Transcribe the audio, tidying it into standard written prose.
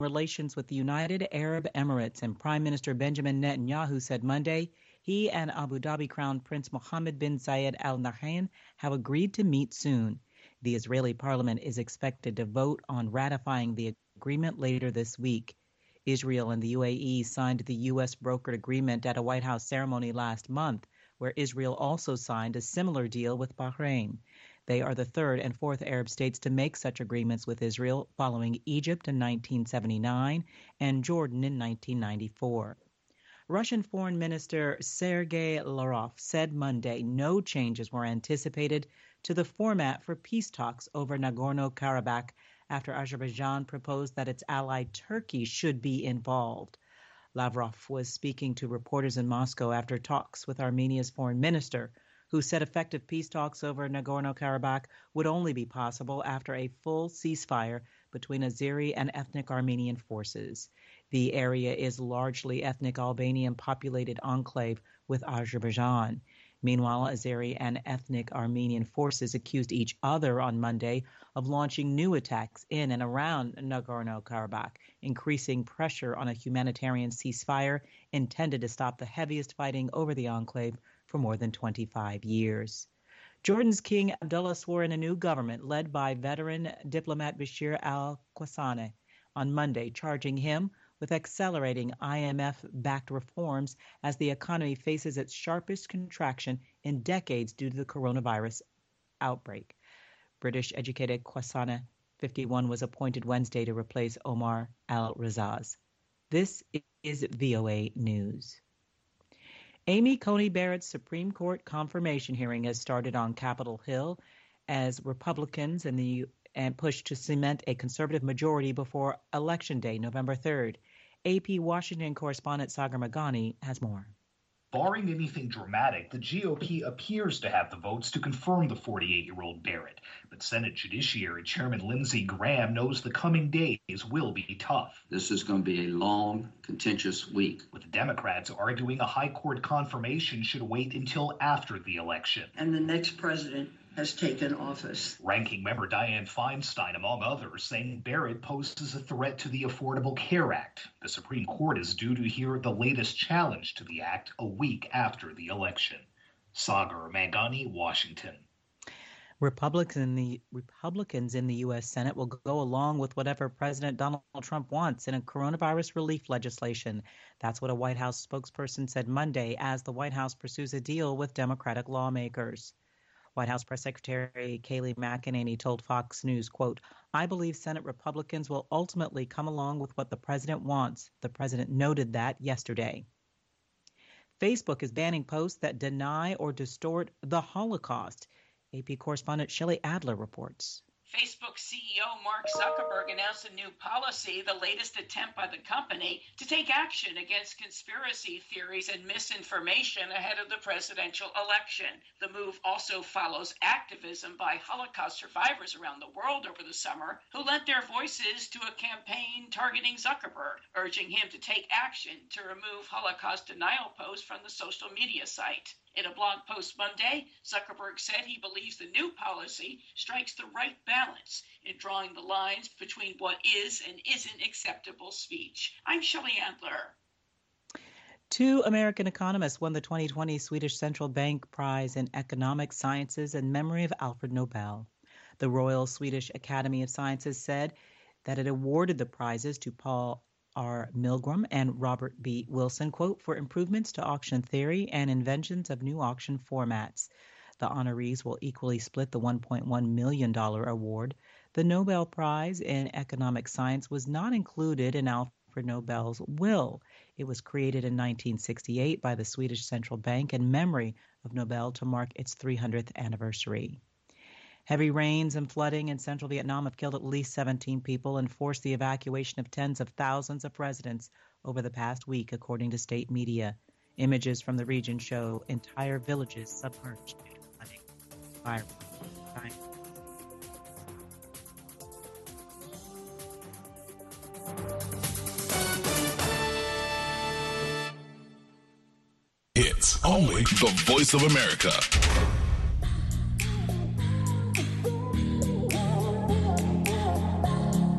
relations with the United Arab Emirates, and Prime Minister Benjamin Netanyahu said Monday he and Abu Dhabi Crown Prince Mohammed bin Zayed Al Nahyan have agreed to meet soon. The Israeli parliament is expected to vote on ratifying the agreement later this week. Israel and the UAE signed the U.S. brokered agreement at a White House ceremony last month, where Israel also signed a similar deal with Bahrain. They are the third and fourth Arab states to make such agreements with Israel, following Egypt in 1979 and Jordan in 1994. Russian Foreign Minister Sergei Lavrov said Monday no changes were anticipated to the format for peace talks over Nagorno-Karabakh after Azerbaijan proposed that its ally Turkey should be involved. Lavrov was speaking to reporters in Moscow after talks with Armenia's foreign minister, who said effective peace talks over Nagorno-Karabakh would only be possible after a full ceasefire between Azeri and ethnic Armenian forces. The area is largely ethnic Albanian-populated enclave with Azerbaijan. Meanwhile, Azeri and ethnic Armenian forces accused each other on Monday of launching new attacks in and around Nagorno-Karabakh, increasing pressure on a humanitarian ceasefire intended to stop the heaviest fighting over the enclave for more than 25 years. Jordan's King Abdullah swore in a new government led by veteran diplomat Bashir al-Qassani on Monday, charging him with accelerating IMF-backed reforms as the economy faces its sharpest contraction in decades due to the coronavirus outbreak. British-educated Qassani, 51, was appointed Wednesday to replace Omar al-Razaz. This is VOA News. Amy Coney Barrett's Supreme Court confirmation hearing has started on Capitol Hill as Republicans and push to cement a conservative majority before Election Day, November 3rd. AP Washington correspondent Sagar Meghani has more. Barring anything dramatic, the GOP appears to have the votes to confirm the 48-year-old Barrett. But Senate Judiciary Chairman Lindsey Graham knows the coming days will be tough. This is going to be a long, contentious week. With Democrats arguing a high court confirmation should wait until after the election. And the next president has taken office. Ranking member Dianne Feinstein, among others, saying Barrett poses a threat to the Affordable Care Act. The Supreme Court is due to hear the latest challenge to the act a week after the election. Sagar Meghani, Washington. Republicans in the U.S. Senate will go along with whatever President Donald Trump wants in a coronavirus relief legislation. That's what a White House spokesperson said Monday as the White House pursues a deal with Democratic lawmakers. White House Press Secretary Kayleigh McEnany told Fox News, quote, "I believe Senate Republicans will ultimately come along with what the president wants." The president noted that yesterday. Facebook is banning posts that deny or distort the Holocaust. AP correspondent Shelley Adler reports. Facebook CEO Mark Zuckerberg announced a new policy, the latest attempt by the company to take action against conspiracy theories and misinformation ahead of the presidential election. The move also follows activism by Holocaust survivors around the world over the summer who lent their voices to a campaign targeting Zuckerberg, urging him to take action to remove Holocaust denial posts from the social media site. In a blog post Monday, Zuckerberg said he believes the new policy strikes the right balance in drawing the lines between what is and isn't acceptable speech. I'm Shelley Adler. Two American economists won the 2020 Swedish Central Bank Prize in Economic Sciences in memory of Alfred Nobel. The Royal Swedish Academy of Sciences said that it awarded the prizes to Paul R. Milgram and Robert B. Wilson, quote, for improvements to auction theory and inventions of new auction formats. The honorees will equally split the $1.1 million award. The Nobel Prize in Economic Science was not included in Alfred Nobel's will. It was created in 1968 by the Swedish Central Bank in memory of Nobel to mark its 300th anniversary. Heavy rains and flooding in central Vietnam have killed at least 17 people and forced the evacuation of tens of thousands of residents over the past week, according to state media. Images from the region show entire villages submerged due to flooding. Fire. It's only the Voice of America.